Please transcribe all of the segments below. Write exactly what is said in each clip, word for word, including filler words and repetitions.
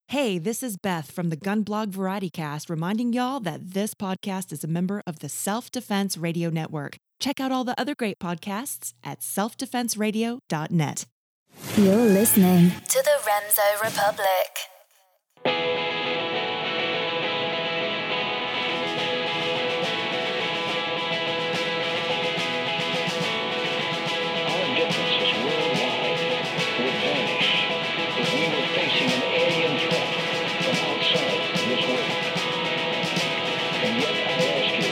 Hey, this is Beth from the Gun Blog Variety Cast reminding y'all that this podcast is a member of the Self-Defense Radio Network. Check out all the other great podcasts at self defense radio dot net. You're listening to the Remso Republic. Our differences worldwide would vanish if we were facing an alien threat from outside this world. And yet, I ask you,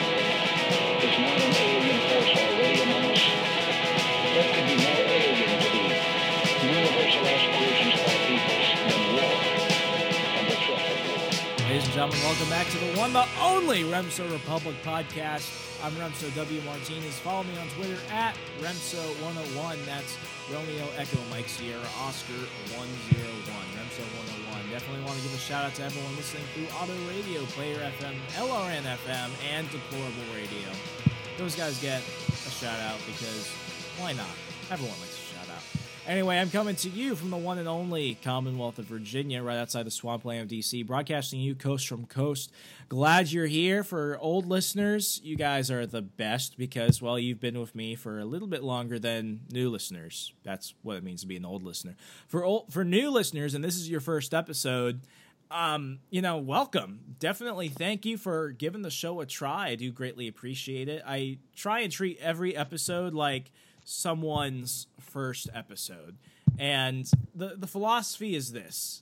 is not an alien force already among us? What could be more alien to the universal aspirations of our peoples than war and the threat of war? Ladies and gentlemen, welcome back to the one, the only Remso Republic podcast. I'm Remso W. Martinez. Follow me on Twitter at Remso one oh one. That's Romeo Echo Mike Sierra Oscar one oh one. Remso one oh one. Definitely want to give a shout out to everyone listening through Auto Radio, Player F M, L R N F M, and Deplorable Radio. Those guys get a shout out because why not? Everyone likes a shout out. Anyway, I'm coming to you from the one and only Commonwealth of Virginia, right outside the swampland of D C, broadcasting you coast from coast. Glad you're here. For old listeners, you guys are the best because, well, you've been with me for a little bit longer than new listeners. That's what it means to be an old listener. For old, for new listeners, and this is your first episode, um, you know, welcome. Definitely thank you for giving the show a try. I do greatly appreciate it. I try and treat every episode like someone's first episode. And the, the philosophy is this.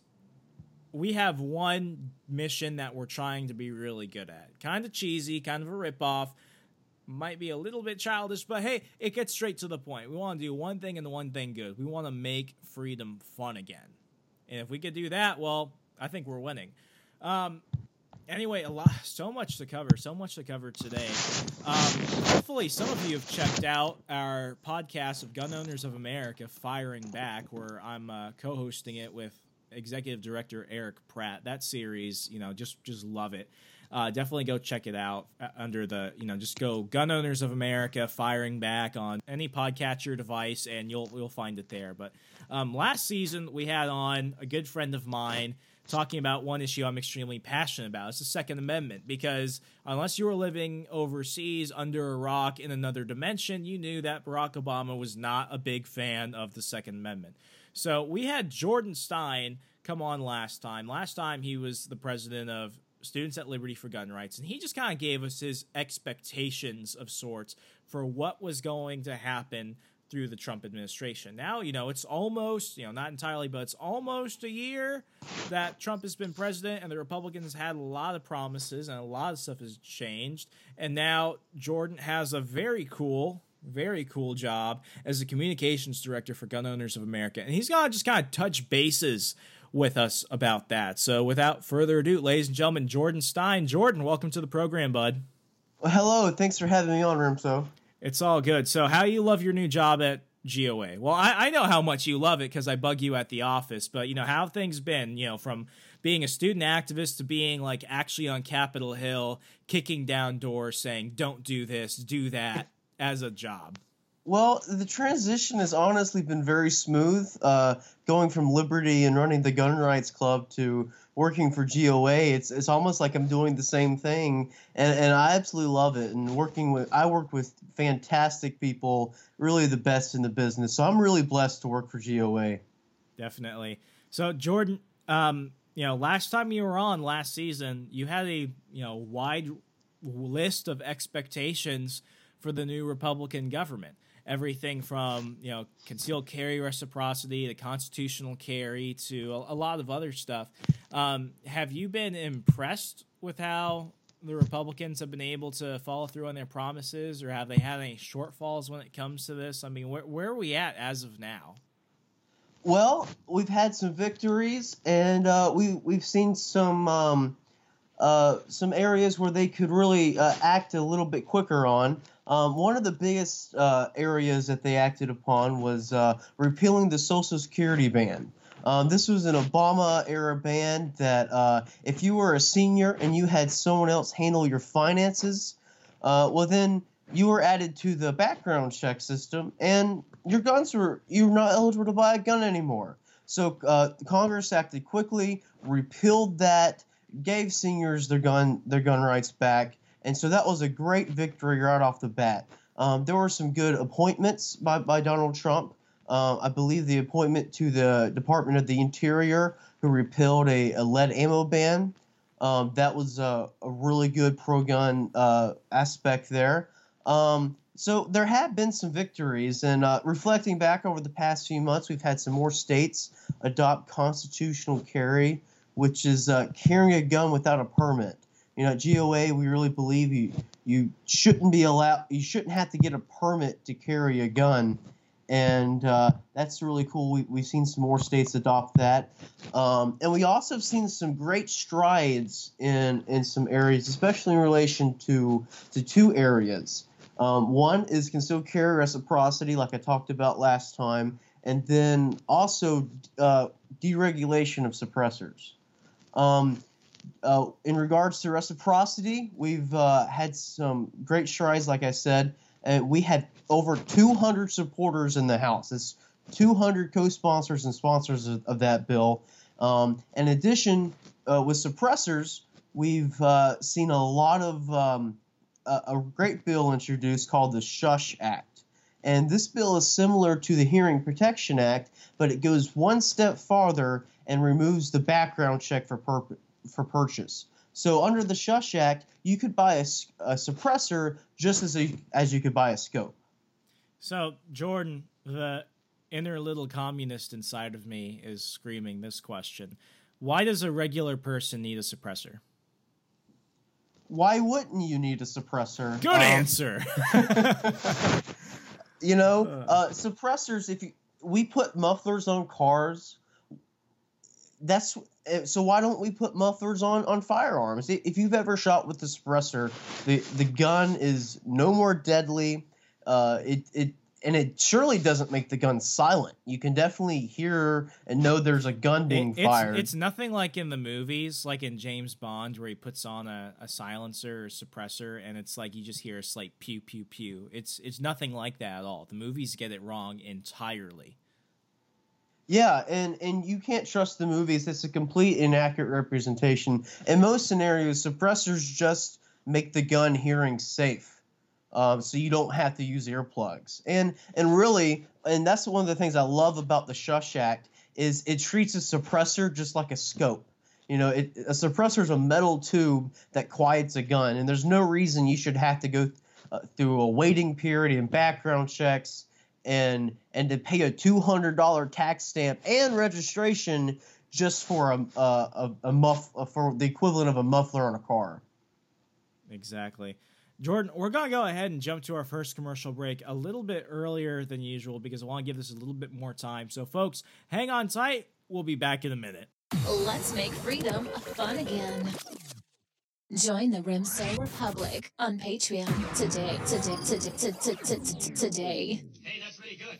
We have one mission that we're trying to be really good at. Kind of cheesy, kind of a ripoff. Might be a little bit childish, but hey, it gets straight to the point. We want to do one thing and the one thing good. We want to make freedom fun again. And if we could do that, well, I think we're winning. Um, Anyway, a lot, so much to cover, so much to cover today. Um, hopefully, some of you have checked out our podcast of Gun Owners of America, Firing Back, where I'm uh, co-hosting it with Executive Director Eric Pratt. That series, you know, just just love it. Uh, definitely go check it out under the, you know, just go Gun Owners of America, Firing Back on any podcatcher device, and you'll you'll find it there. But um, last season, we had on a good friend of mine talking about one issue I'm extremely passionate about. It's the Second Amendment, because unless you were living overseas under a rock in another dimension, you knew that Barack Obama was not a big fan of the Second Amendment. So we had Jordan Stein come on last time. Last time he was the president of Students at Liberty for Gun Rights, and he just kind of gave us his expectations of sorts for what was going to happen through the Trump administration. Now, you know, it's almost, you know, not entirely, but it's almost a year that Trump has been president, and the Republicans had a lot of promises, and a lot of stuff has changed. And now Jordan has a very cool, very cool job as the communications director for Gun Owners of America. And he's going to just kind of touch bases with us about that. So without further ado, ladies and gentlemen, Jordan Stein. Jordan, welcome to the program, bud. Well, hello. Thanks for having me on, Remso. It's all good. So how you love your new job at G O A? Well, I, I know how much you love it because I bug you at the office, but, you know, how have things been, you know, from being a student activist to being, like, actually on Capitol Hill, kicking down doors, saying, don't do this, do that, as a job? Well, the transition has honestly been very smooth, uh, going from Liberty and running the Gun Rights Club to working for G O A. It's it's almost like I'm doing the same thing, and, and I absolutely love it. And working with, I work with fantastic people, really the best in the business. So I'm really blessed to work for G O A. Definitely. So Jordan, um, you know, last time you were on last season, you had a you know wide list of expectations for the new Republican government. Everything from, you know, concealed carry reciprocity to constitutional carry to a, a lot of other stuff. Um, have you been impressed with how the Republicans have been able to follow through on their promises, or have they had any shortfalls when it comes to this? I mean, where, where are we at as of now? Well, we've had some victories, and uh, we, we've seen some um, uh, some areas where they could really uh, act a little bit quicker on. Um, one of the biggest uh, areas that they acted upon was uh, repealing the Social Security ban. Um, this was an Obama-era ban that uh, if you were a senior and you had someone else handle your finances, uh, well, then you were added to the background check system, and your guns were you were not eligible to buy a gun anymore. So uh, Congress acted quickly, repealed that, gave seniors their gun their gun rights back, and so that was a great victory right off the bat. Um, there were some good appointments by, by Donald Trump. Uh, I believe the appointment to the Department of the Interior, who repealed a, a lead ammo ban. Um, that was a, a really good pro-gun uh, aspect there. Um, so there have been some victories, and uh, reflecting back over the past few months, we've had some more states adopt constitutional carry, which is uh, carrying a gun without a permit. You know, at G O A, we really believe you you shouldn't be allowed, you shouldn't have to get a permit to carry a gun, and uh, that's really cool. We, we've seen some more states adopt that, um, and we also have seen some great strides in in some areas, especially in relation to to two areas. Um, one is concealed carry reciprocity, like I talked about last time, and then also uh, deregulation of suppressors. Um, Uh, in regards to reciprocity, we've uh, had some great strides, like I said. Uh, we had over two hundred supporters in the House. It's two hundred co-sponsors and sponsors of, of that bill. Um, in addition, uh, with suppressors, we've uh, seen a lot of um, a, a great bill introduced called the Shush Act. And this bill is similar to the Hearing Protection Act, but it goes one step farther and removes the background check for purpose. for purchase. So under the Shush Act, you could buy a, a suppressor just as a, as you could buy a scope. So, Jordan, the inner little communist inside of me is screaming this question. Why does a regular person need a suppressor? Why wouldn't you need a suppressor? Good um, answer. you know, uh, suppressors, if you, we put mufflers on cars, that's so why don't we put mufflers on, on firearms? If you've ever shot with the suppressor, the, the gun is no more deadly. Uh, it it and it surely doesn't make the gun silent. You can definitely hear and know there's a gun being it, it's, fired. It's nothing like in the movies, like in James Bond, where he puts on a, a silencer or suppressor, and it's like you just hear a slight pew pew pew. It's it's nothing like that at all. The movies get it wrong entirely. Yeah, and, and you can't trust the movies. It's a complete inaccurate representation. In most scenarios, suppressors just make the gun hearing safe, um, so you don't have to use earplugs. And and really, and that's one of the things I love about the Shush Act, is it treats a suppressor just like a scope. You know, it, a suppressor is a metal tube that quiets a gun, and there's no reason you should have to go uh, through a waiting period and background checks and and to pay a two hundred dollars tax stamp and registration just for a a, a, a muff for the equivalent of a muffler on a car. Exactly. Jordan, we're going to go ahead and jump to our first commercial break a little bit earlier than usual because I want to give this a little bit more time. So, folks, hang on tight. We'll be back in a minute. Let's make freedom fun again. Join the Remso Republic on Patreon today, today, today, today, today. Hey, that's pretty good.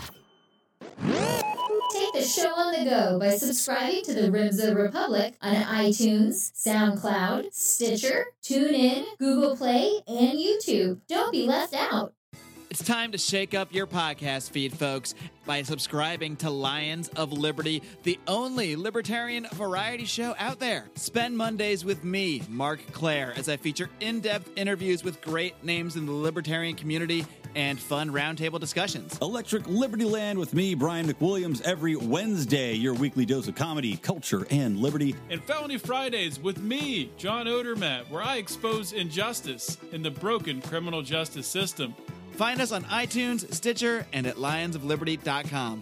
Take the show on the go by subscribing to the Remso Republic on iTunes, SoundCloud, Stitcher, TuneIn, Google Play, and YouTube. Don't be left out. It's time to shake up your podcast feed, folks, by subscribing to Lions of Liberty, the only libertarian variety show out there. Spend Mondays with me, Mark Claire, as I feature in-depth interviews with great names in the libertarian community and fun roundtable discussions. Electric Liberty Land with me, Brian McWilliams, every Wednesday, your weekly dose of comedy, culture, and liberty. And Felony Fridays with me, John Odermatt, where I expose injustice in the broken criminal justice system. Find us on iTunes, Stitcher, and at lions of liberty dot com.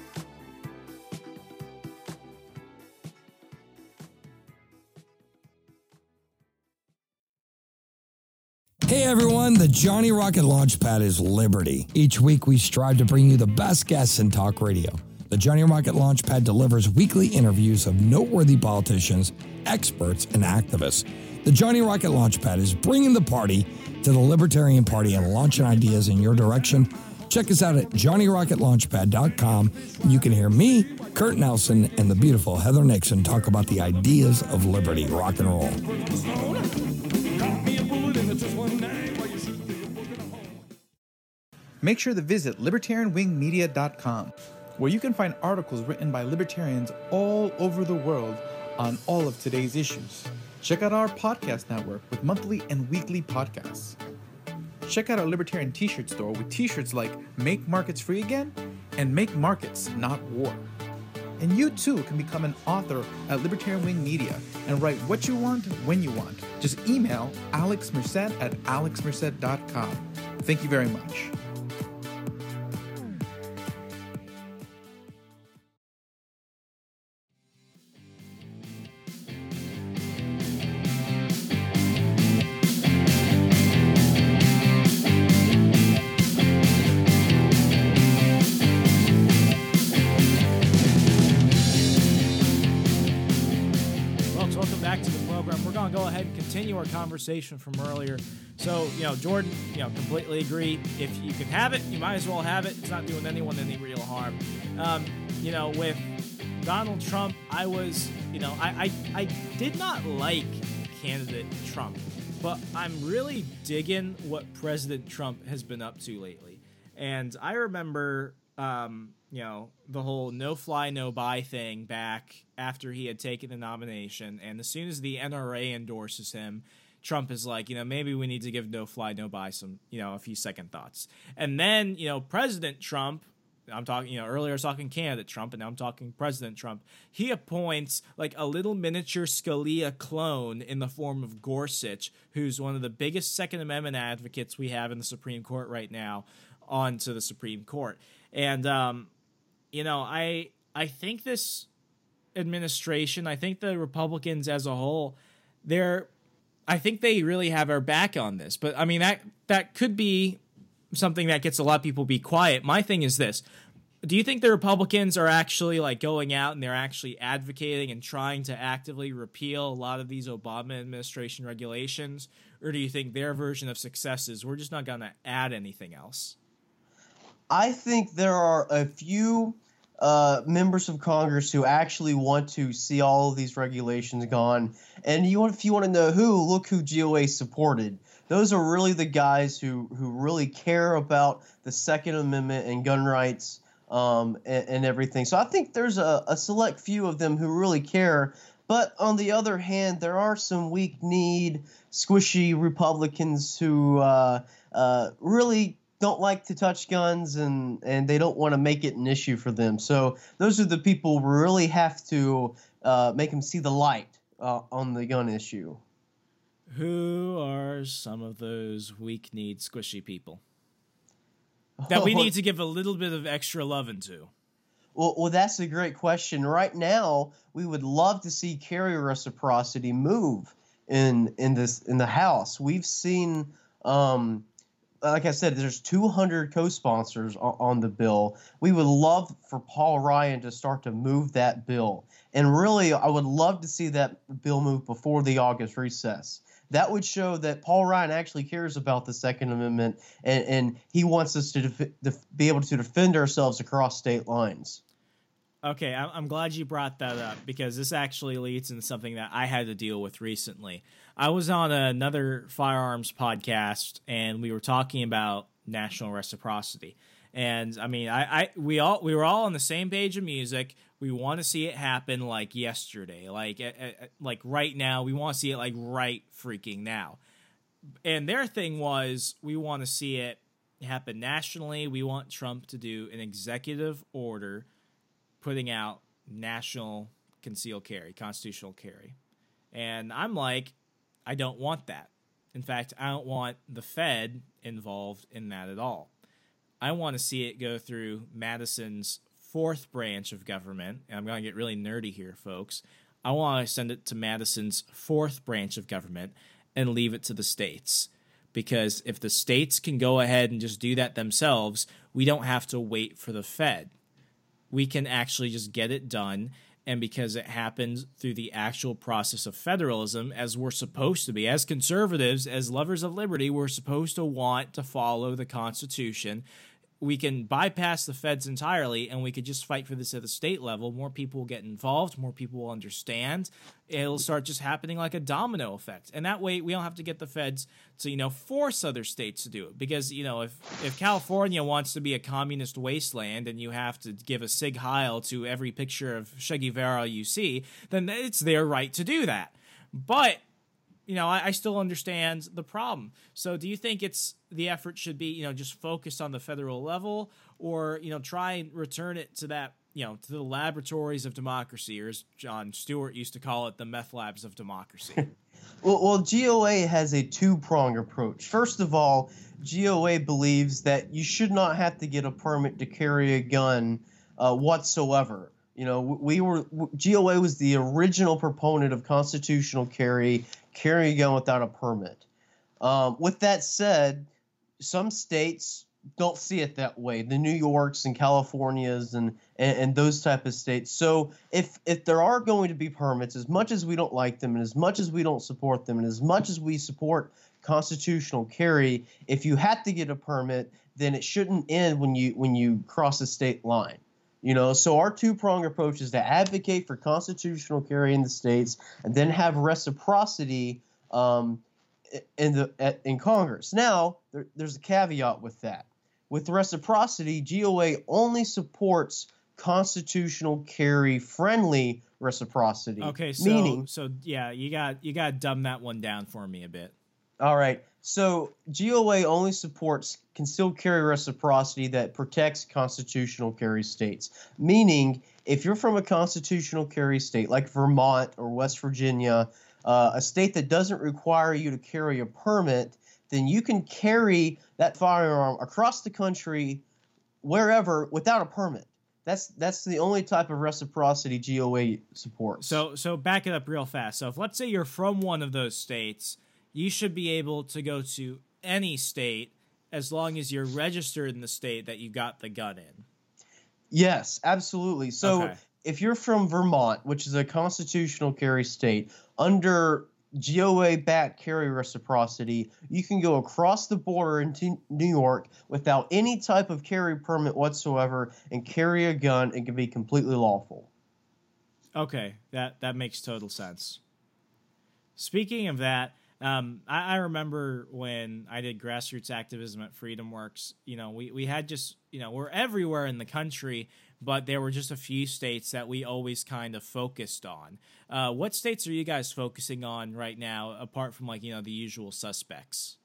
Hey everyone, the Johnny Rocket Launchpad is Liberty. Each week we strive to bring you the best guests in talk radio. The Johnny Rocket Launchpad delivers weekly interviews of noteworthy politicians, experts, and activists. The Johnny Rocket Launchpad is bringing the party to the Libertarian Party and launching ideas in your direction. Check us out at johnny rocket launchpad dot com. You can hear me, Kurt Nelson, and the beautiful Heather Nixon talk about the ideas of liberty, rock and roll. Make sure to visit libertarian wing media dot com. where you can find articles written by libertarians all over the world on all of today's issues. Check out our podcast network with monthly and weekly podcasts. Check out our Libertarian t-shirt store with t-shirts like Make Markets Free Again and Make Markets Not War. And you too can become an author at Libertarian Wing Media and write what you want when you want. Just email Alex Merced at alex merced dot com. Thank you very much. Our conversation from earlier. So, you know, Jordan, you know, completely agree. If you can have it, you might as well have it. It's not doing anyone any real harm. Um, you know, with Donald Trump, I was, you know, I, I, I did not like candidate Trump, but I'm really digging what President Trump has been up to lately. And I remember, um, you know, the whole no fly, no buy thing back after he had taken the nomination. And as soon as the N R A endorses him, Trump is like, you know, maybe we need to give no fly, no buy some, you know, a few second thoughts. And then, you know, President Trump, I'm talking, you know, earlier I was talking candidate Trump, and now I'm talking President Trump. He appoints like a little miniature Scalia clone in the form of Gorsuch, who's one of the biggest Second Amendment advocates we have in the Supreme Court right now, onto the Supreme Court. And, um, you know, I I think this administration, I think the Republicans as a whole, they're, I think they really have our back on this. But, I mean, that that could be something that gets a lot of people to be quiet. My thing is this. Do you think the Republicans are actually, like, going out and they're actually advocating and trying to actively repeal a lot of these Obama administration regulations? Or do you think their version of success is we're just not going to add anything else? I think there are a few uh, members of Congress who actually want to see all of these regulations gone. And you want, if you want to know who, look who G O A supported. Those are really the guys who, who really care about the Second Amendment and gun rights um, and, and everything. So I think there's a, a select few of them who really care. But on the other hand, there are some weak-kneed, squishy Republicans who uh, uh, really don't like to touch guns, and, and they don't want to make it an issue for them. So those are the people who really have to uh, make them see the light uh, on the gun issue. Who are some of those weak-kneed, squishy people that we need to give a little bit of extra loving to? Well, well, that's a great question. Right now, we would love to see carrier reciprocity move in in this in the House. We've seen, um, like I said, there's two hundred co-sponsors on, on the bill. We would love for Paul Ryan to start to move that bill, and really, I would love to see that bill move before the August recess. That would show that Paul Ryan actually cares about the Second Amendment, and, and he wants us to def- def- be able to defend ourselves across state lines. Okay, I'm glad you brought that up, because this actually leads into something that I had to deal with recently. I was on another firearms podcast, and we were talking about national reciprocity. And I mean, I, I we all we were all on the same page of music. We want to see it happen like yesterday, like uh, uh, like right now. We want to see it like right freaking now. And their thing was, we want to see it happen nationally. We want Trump to do an executive order putting out national concealed carry, constitutional carry. And I'm like, I don't want that. In fact, I don't want the Fed involved in that at all. I want to see it go through Madison's fourth branch of government. And I'm going to get really nerdy here, folks. I want to send it to Madison's fourth branch of government and leave it to the states. Because if the states can go ahead and just do that themselves, we don't have to wait for the Fed. We can actually just get it done, and because it happens through the actual process of federalism, as we're supposed to be, as conservatives, as lovers of liberty, we're supposed to want to follow the Constitution. we can bypass the feds entirely and we could just fight for this at the state level. More people will get involved. More people will understand. It'll start just happening like a domino effect. And that way we don't have to get the feds to, you know, force other states to do it. Because, you know, if, if California wants to be a communist wasteland and you have to give a Sig Heil to every picture of Che Guevara you see, then it's their right to do that. But, you know, I, I still understand the problem. So do you think it's the effort should be, you know, just focused on the federal level, or, you know, try and return it to that, you know, to the laboratories of democracy, or as Jon Stewart used to call it, the meth labs of democracy? well, well, G O A has a two-pronged approach. First of all, G O A believes that you should not have to get a permit to carry a gun uh, whatsoever. You know, we were G O A was the original proponent of constitutional carry, carrying a gun without a permit. Um, with that said, some states don't see it that way. The New Yorks and Californias and, and, and those type of states. So if if there are going to be permits, as much as we don't like them and as much as we don't support them and as much as we support constitutional carry, if you have to get a permit, then it shouldn't end when you when you cross the state line. You know, so our two-pronged approach is to advocate for constitutional carry in the states and then have reciprocity um, in the at, in Congress. Now, there, there's a caveat with that. With reciprocity, G O A only supports constitutional carry-friendly reciprocity. Okay, so meaning, so yeah, you got you got to dumb that one down for me a bit. All right. So G O A only supports concealed carry reciprocity that protects constitutional carry states. Meaning, if you're from a constitutional carry state like Vermont or West Virginia, uh, a state that doesn't require you to carry a permit, then you can carry that firearm across the country wherever without a permit. That's that's the only type of reciprocity G O A supports. So so back it up real fast. So if let's say you're from one of those states, you should be able to go to any state as long as you're registered in the state that you got the gun in. Yes, absolutely. So Okay. if you're from Vermont, which is a constitutional carry state, under G O A-backed carry reciprocity, you can go across the border into New York without any type of carry permit whatsoever and carry a gun. It can be completely lawful. Okay, that, that makes total sense. Speaking of that, Um, I, I remember when I did grassroots activism at Freedom Works, you know, we, we had just, you know, we're everywhere in the country, but there were just a few states that we always kind of focused on. Uh, what states are you guys focusing on right now, apart from, like, you know, the usual suspects?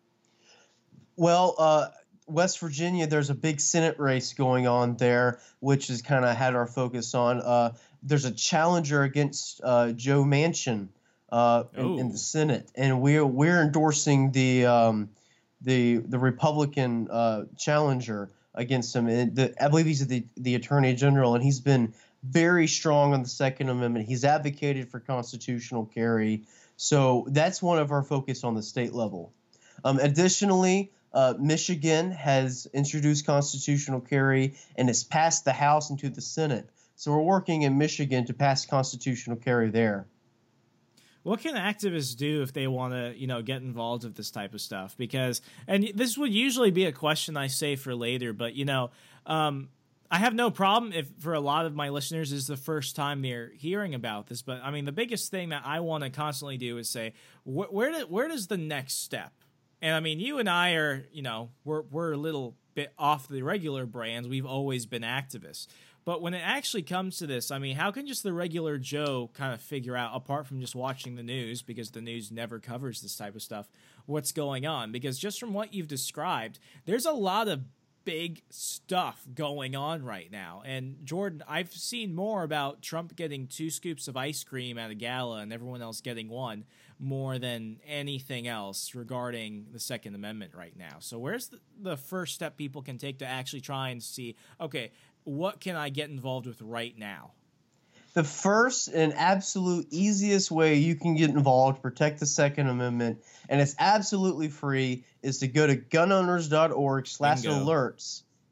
Well, uh, West Virginia, there's a big Senate race going on there, which has kind of had our focus on. Uh, there's a challenger against uh, Joe Manchin. Uh, in, in the Senate, and we're we're endorsing the um, the the Republican uh, challenger against him. And the, I believe he's the the Attorney General, and he's been very strong on the Second Amendment. He's advocated for constitutional carry, so that's one of our focus on the state level. Um, additionally, uh, Michigan has introduced constitutional carry and it's passed the House into the Senate. So we're working in Michigan to pass constitutional carry there. What can activists do if they want to, you know, get involved with this type of stuff? Because, and this would usually be a question I say for later, but, you know, um, I have no problem if for a lot of my listeners this is the first time they're hearing about this. But, I mean, the biggest thing that I want to constantly do is say, wh- where do, where does the next step? And, I mean, you and I are, you know, we're we're a little bit off the regular brands. We've always been activists. But when it actually comes to this, I mean, how can just the regular Joe kind of figure out, apart from just watching the news, because the news never covers this type of stuff, what's going on? Because just from what you've described, there's a lot of big stuff going on right now. And Jordan, I've seen more about Trump getting two scoops of ice cream at a gala and everyone else getting one more than anything else regarding the Second Amendment right now. So where's the, the first step people can take to actually try and see, okay, what can I get involved with right now? The first and absolute easiest way you can get involved to protect the Second Amendment, and it's absolutely free, is to go to gunowners.org slash alerts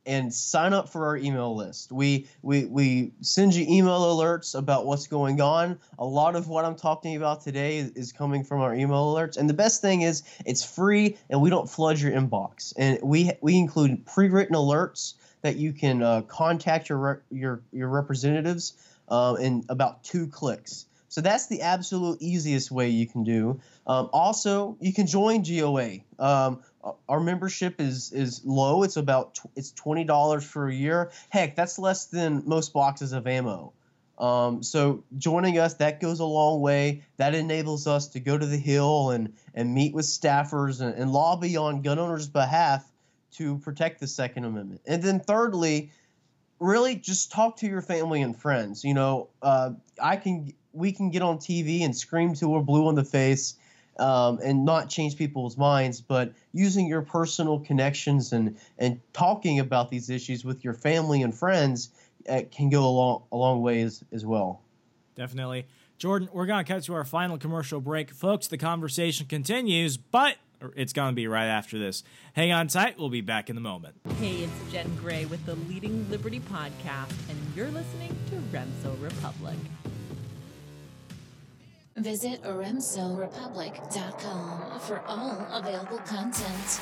and sign up for our email list. We we we send you email alerts about what's going on. A lot of what I'm talking about today is, is coming from our email alerts. And the best thing is it's free and we don't flood your inbox. And we we include pre-written alerts that you can uh, contact your re- your your representatives uh, in about two clicks. So that's the absolute easiest way you can do. Um, also, you can join G O A. Um, our membership is is low. It's about tw- it's twenty dollars for a year. Heck, that's less than most boxes of ammo. Um, so joining us, that goes a long way. That enables us to go to the Hill and and meet with staffers and, and lobby on gun owners' behalf to protect the Second Amendment. And then thirdly, really just talk to your family and friends. You know, uh, I can we can get on T V and scream till we're blue in the face um, and not change people's minds, but using your personal connections and and talking about these issues with your family and friends uh, can go a long a long way as, as well. Definitely. Jordan, we're going to cut to our final commercial break. Folks, the conversation continues, but it's going to be right after this. Hang on tight. We'll be back in a moment. Hey, it's Jen Gray with the Leading Liberty Podcast, and you're listening to Remso Republic. Visit remso republic dot com for all available content.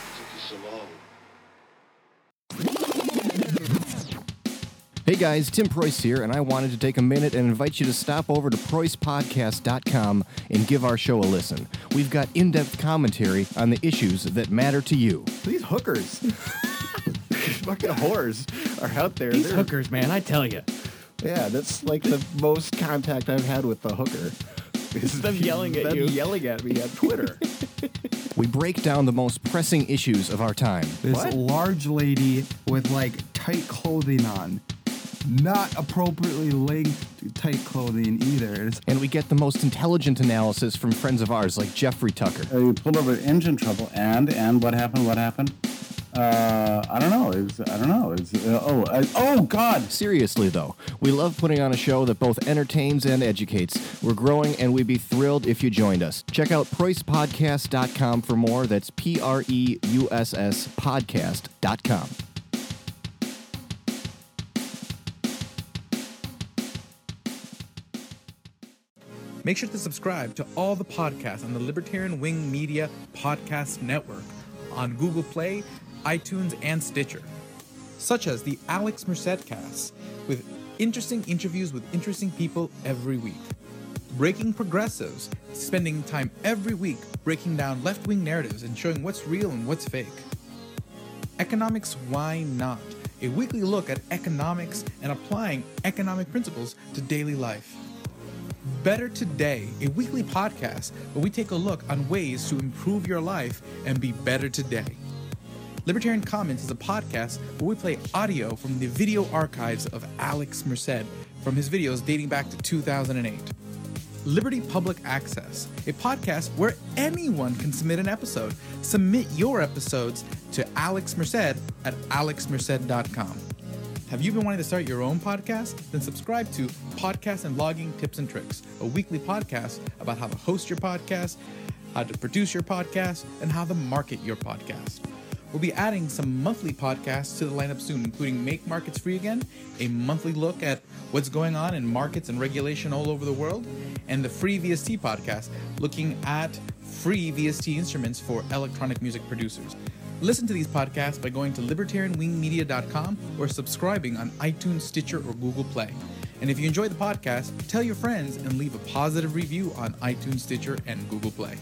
Hey guys, Tim Preuss here, and I wanted to take a minute and invite you to stop over to preuss podcast dot com and give our show a listen. We've got in-depth commentary on the issues that matter to you. These hookers, fucking whores, are out there. These They're, hookers, man, I tell you. Yeah, that's like the most contact I've had with the hooker. Is them yelling at them you. yelling at me on Twitter. We break down the most pressing issues of our time. This What? large lady with like tight clothing on. Not appropriately linked tight clothing either. It's- And we get the most intelligent analysis from friends of ours like Jeffrey Tucker. Uh, you pulled over engine trouble, and and what happened? What happened? Uh, I don't know. It was, I don't know. It's uh, oh I, oh God. Seriously though, we love putting on a show that both entertains and educates. We're growing, and we'd be thrilled if you joined us. Check out preuss podcast dot com for more. That's P R E U S S podcast dot com. Make sure to subscribe to all the podcasts on the Libertarian Wing Media Podcast Network on Google Play, iTunes, and Stitcher, such as the Alex Merced Cast, with interesting interviews with interesting people every week. Breaking Progressives, spending time every week breaking down left-wing narratives and showing what's real and what's fake. Economics Why Not? A weekly look at economics and applying economic principles to daily life. Better Today, a weekly podcast where we take a look on ways to improve your life and be better today. Libertarian Comments is a podcast where we play audio from the video archives of Alex Merced from his videos dating back to two thousand eight. Liberty Public Access, a podcast where anyone can submit an episode. Submit your episodes to Alex Merced at alex merced dot com. Have you been wanting to start your own podcast? Then subscribe to Podcast and Blogging Tips and Tricks, a weekly podcast about how to host your podcast, how to produce your podcast, and how to market your podcast. We'll be adding some monthly podcasts to the lineup soon, including Make Markets Free Again, a monthly look at what's going on in markets and regulation all over the world, and the Free V S T podcast, looking at free V S T instruments for electronic music producers. Listen to these podcasts by going to libertarian wing media dot com or subscribing on iTunes, Stitcher, or Google Play. And if you enjoy the podcast, tell your friends and leave a positive review on iTunes, Stitcher, and Google Play.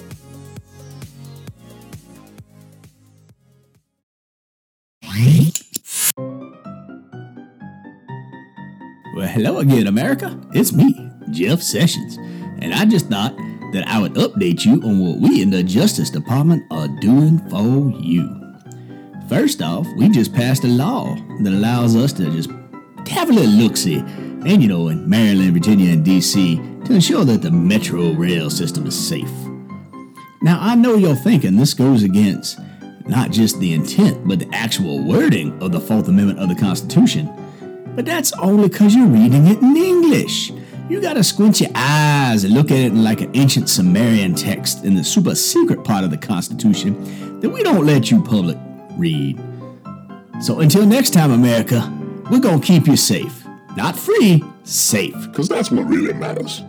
Well, hello again, America. It's me, Jeff Sessions, and I just thought that I would update you on what we in the Justice Department are doing for you. First off, we just passed a law that allows us to just have a little look-see, and you know, in Maryland, Virginia, and D C, to ensure that the metro rail system is safe. Now, I know you're thinking this goes against not just the intent, but the actual wording of the Fourth Amendment of the Constitution, but that's only because you're reading it in English. You gotta squint your eyes and look at it in like an ancient Sumerian text in the super secret part of the Constitution that we don't let you public read. So until next time, America, we're going to keep you safe. Not free, safe. Because that's what really matters.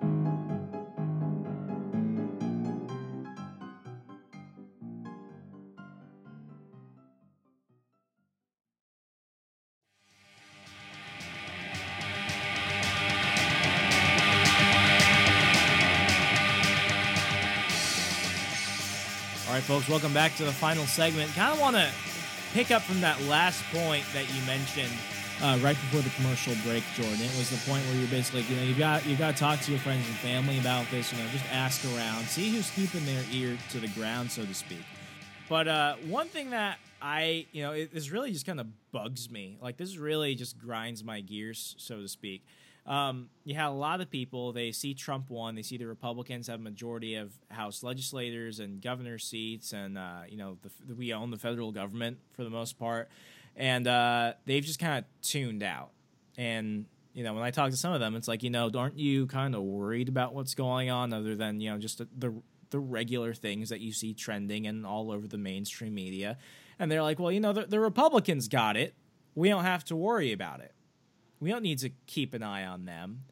All right, folks, welcome back to the final segment. Kind of want to pick up from that last point that you mentioned uh, right before the commercial break, Jordan. It was the point where you're basically, you know, you've got you've got to talk to your friends and family about this. You know, just ask around, see who's keeping their ear to the ground, so to speak. But uh, one thing that I, you know, it, this really just kind of bugs me. Like, this really just grinds my gears, so to speak. Um, you had a lot of people, they see Trump won, they see the Republicans have a majority of House legislators and governor seats, and, uh, you know, the, we own the federal government for the most part, and uh, they've just kind of tuned out. And, you know, when I talk to some of them, it's like, you know, aren't you kind of worried about what's going on other than, you know, just the, the, the regular things that you see trending and all over the mainstream media? And they're like, well, you know, the, the Republicans got it. We don't have to worry about it. We don't need to keep an eye on them.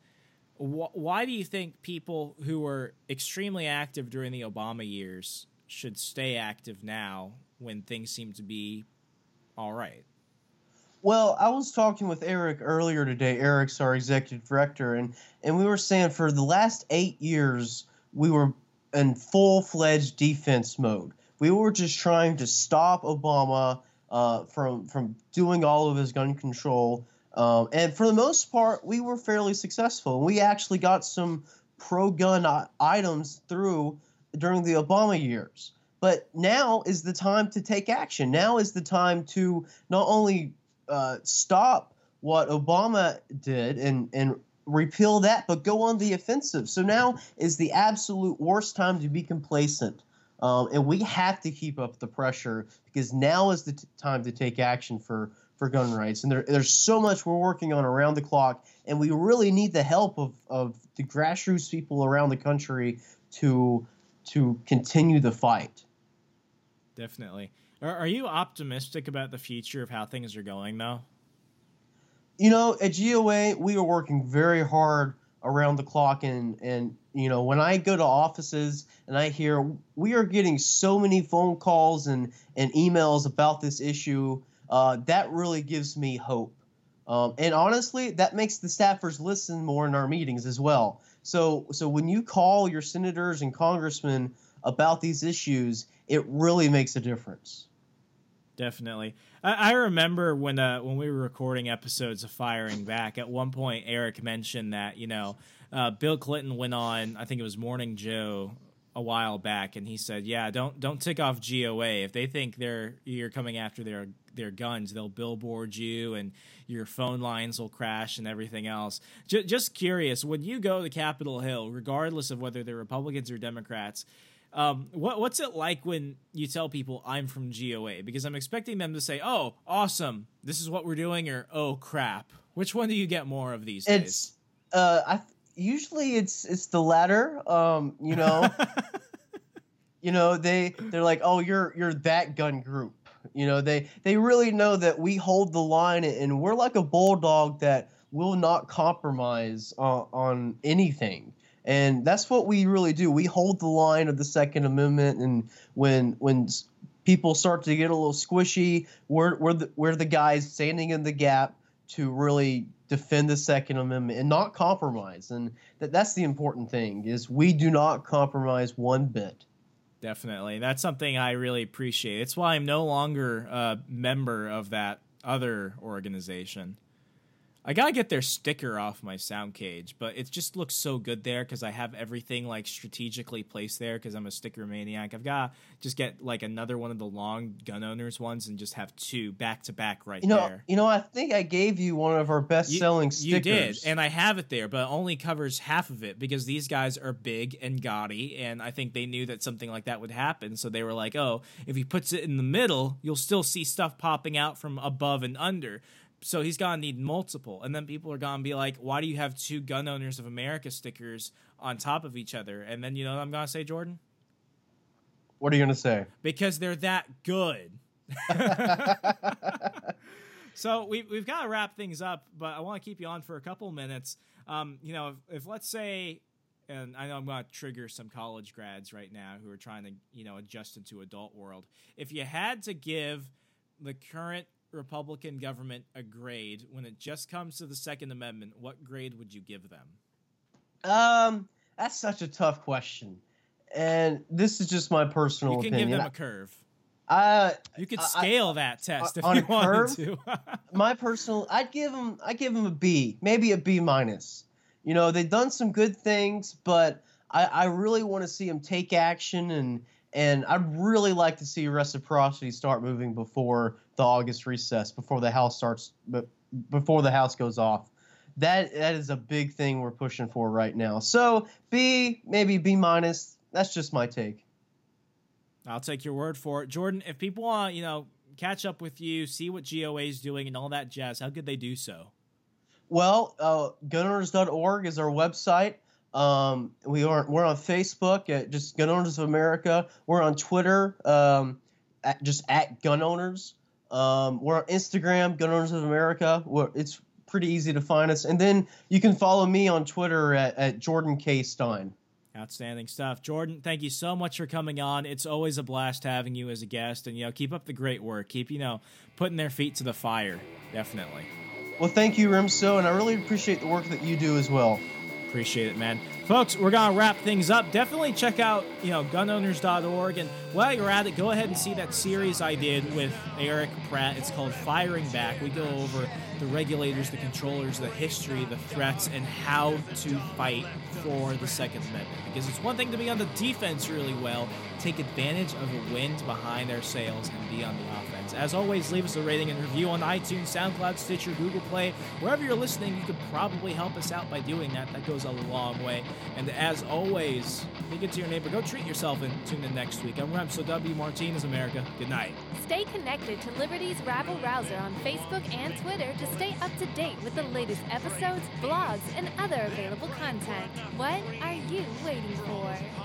Why do you think people who were extremely active during the Obama years should stay active now when things seem to be all right? Well, I was talking with Eric earlier today. Eric's our executive director, and, and we were saying for the last eight years, we were in full-fledged defense mode. We were just trying to stop Obama uh, from, from doing all of his gun control. Um, and for the most part, we were fairly successful. We actually got some pro-gun I- items through during the Obama years. But now is the time to take action. Now is the time to not only uh, stop what Obama did and, and repeal that, but go on the offensive. So now is the absolute worst time to be complacent. Um, and we have to keep up the pressure because now is the t- time to take action for for gun rights. And there, there's so much we're working on around the clock, and we really need the help of, of the grassroots people around the country to to continue the fight. Definitely. Are, are you optimistic about the future of how things are going, though? You know, at G O A, we are working very hard around the clock, and, and you know, when I go to offices and I hear we are getting so many phone calls and, and emails about this issue, Uh, that really gives me hope. Um, and honestly, that makes the staffers listen more in our meetings as well. So so when you call your senators and congressmen about these issues, it really makes a difference. Definitely. I, I remember when uh, when we were recording episodes of Firing Back, at one point Eric mentioned that, you know, uh, Bill Clinton went on, I think it was Morning Joe, a while back, and he said, yeah, don't don't tick off G O A. If they think they're you're coming after their their guns, they'll billboard you and your phone lines will crash and everything else. J- just curious, when you go to Capitol Hill, regardless of whether they're Republicans or Democrats, um, what what's it like when you tell people I'm from G O A? Because I'm expecting them to say, oh, awesome, this is what we're doing, or oh, crap. Which one do you get more of these days? It's uh, I usually it's it's the latter. Um, you know, you know they they're like, oh, you're you're that gun group. You know, they they really know that we hold the line, and we're like a bulldog that will not compromise on, on anything. And that's what we really do. We hold the line of the Second Amendment, and when when people start to get a little squishy, we're we're the, we're the guys standing in the gap to really defend the Second Amendment and not compromise. And that that's the important thing, is we do not compromise one bit. Definitely. That's something I really appreciate. It's why I'm no longer a member of that other organization. I gotta get their sticker off my sound cage, but it just looks so good there because I have everything like strategically placed there because I'm a sticker maniac. I've got to just get like another one of the long gun owners ones and just have two back to back right you know, there. You know, I think I gave you one of our best selling stickers. You did, and I have it there, but it only covers half of it because these guys are big and gaudy, and I think they knew that something like that would happen, so they were like, oh, if he puts it in the middle, you'll still see stuff popping out from above and under. So he's going to need multiple. And then people are going to be like, why do you have two Gun Owners of America stickers on top of each other? And then you know what I'm going to say, Jordan? What are you going to say? Because they're that good. So we, we've got to wrap things up, but I want to keep you on for a couple minutes. Um, you know, if, if let's say, and I know I'm going to trigger some college grads right now who are trying to, you know, adjust into adult world. If you had to give the current Republican government a grade when it just comes to the Second Amendment, what grade would you give them? Um, that's such a tough question. And this is just my personal opinion. You can opinion. give them a curve. Uh, you could scale I, that test if on you a wanted curve, to. My personal, I'd give them, I'd give them a B, maybe a B minus. You know, they've done some good things, but I, I really want to see them take action, and and I'd really like to see reciprocity start moving before the August recess, before the House starts, but before the House goes off. That that is a big thing we're pushing for right now. So B, maybe B minus. That's just my take. I'll take your word for it. Jordan, if people want to, you know, catch up with you, see what G O A is doing and all that jazz, how could they do so? Well, uh, gun owners dot org is our website. Um, we are, we're on Facebook at just Gun Owners of America. We're on Twitter, um, at, just at Gun Owners. Um, we're on Instagram, Gun Owners of America. We're, it's pretty easy to find us. And then you can follow me on Twitter at, at Jordan K. Stein. Outstanding stuff. Jordan, thank you so much for coming on. It's always a blast having you as a guest, and, you know, keep up the great work. Keep, you know, putting their feet to the fire. Definitely. Well, thank you, Rimso, and I really appreciate the work that you do as well. Appreciate it, man. Folks, we're going to wrap things up. Definitely check out, you know, gun owners dot org, and while you're at it, go ahead and see that series I did with Eric Pratt. It's called Firing Back. We go over the regulators, the controllers, the history, the threats, and how to fight for the Second Amendment. Because it's one thing to be on the defense really well, take advantage of the wind behind their sails, and be on the offense. As always, leave us a rating and review on iTunes, SoundCloud, Stitcher, Google Play. Wherever you're listening, you could probably help us out by doing that. That goes a long way. And as always, be good to your neighbor. Go treat yourself and tune in next week. I'm Remso W. Martinez, America. Good night. Stay connected to Liberty's Rabble Rouser on Facebook and Twitter to stay up to date with the latest episodes, blogs, and other available content. What are you waiting for?